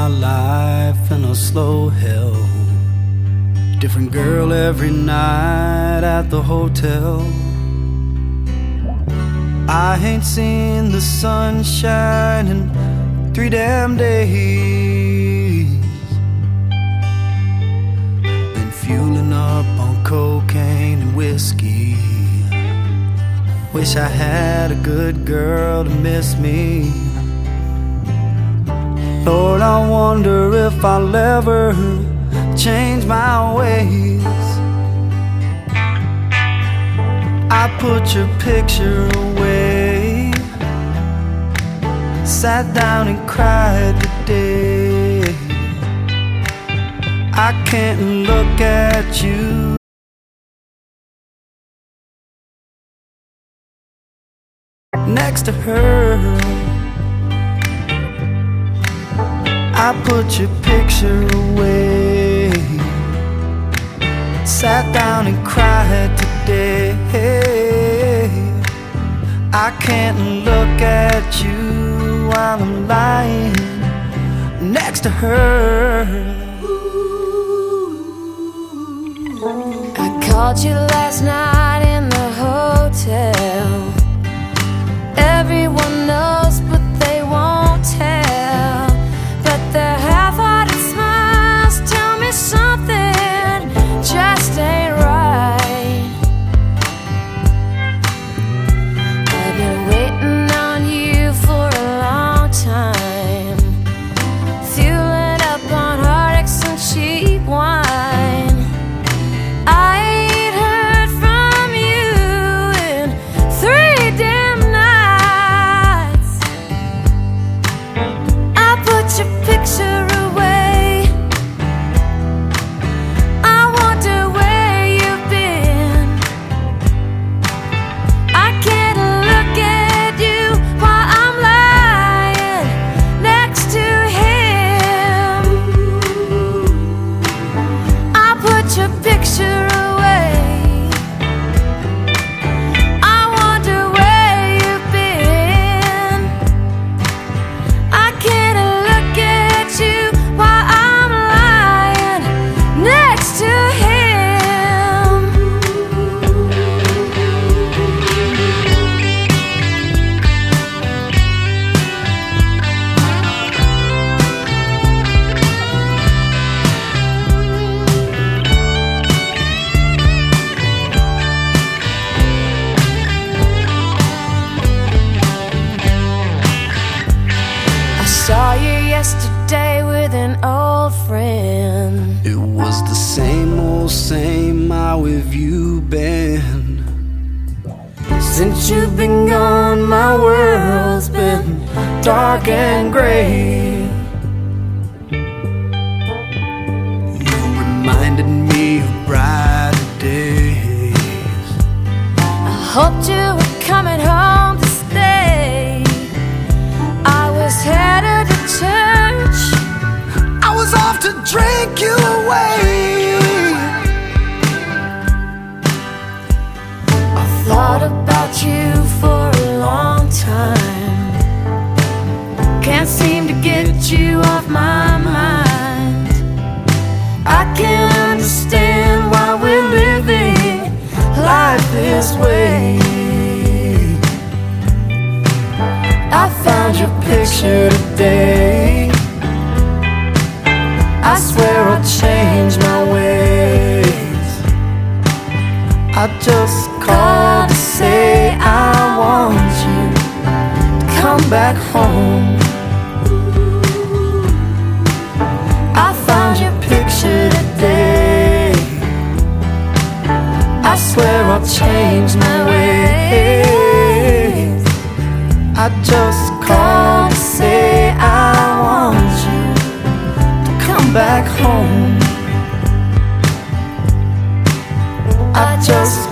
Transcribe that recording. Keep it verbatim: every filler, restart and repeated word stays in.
my life in a slow hell. Different girl every night at the hotel. I ain't seen the sunshine in three damn days. Been fueling up on cocaine and whiskey. Wish I had a good girl to miss me. Lord, I wonder if I'll ever change my ways. I put your picture away, sat down and cried today. I can't look at you next to her. I put your picture away, sat down and cried today. I can't look at you while I'm lying next to her. I called you last night in the hotel. Everyone knows but they won't tell. But their half-hearted smiles tell me something just ain't right. I've been waiting on you for a long time, fueling up on heartaches and cheap wine. I ain't heard from you in three damn nights. I put your picture away. I wonder where you've been. I can't look at you while I'm lying next to him. I put your picture away. I wonder where you've been. I can't look at you while I'm lying next to him. I saw you yesterday with an old friend. It was the same old same. How have you been? Since you've been gone, my world's been dark and gray. You reminded me of brighter days. I hoped you were coming home to stay. I was headed to church. I was off to drink you away. I thought about you for a long time. Can't seem to get you off my mind. I can't understand why we're living life this way. I found your picture today. I swear I'll change my ways. I just called to say I want you to come back home. I found your picture today. I swear I'll change my ways. I just called to say I want you to come back home. I just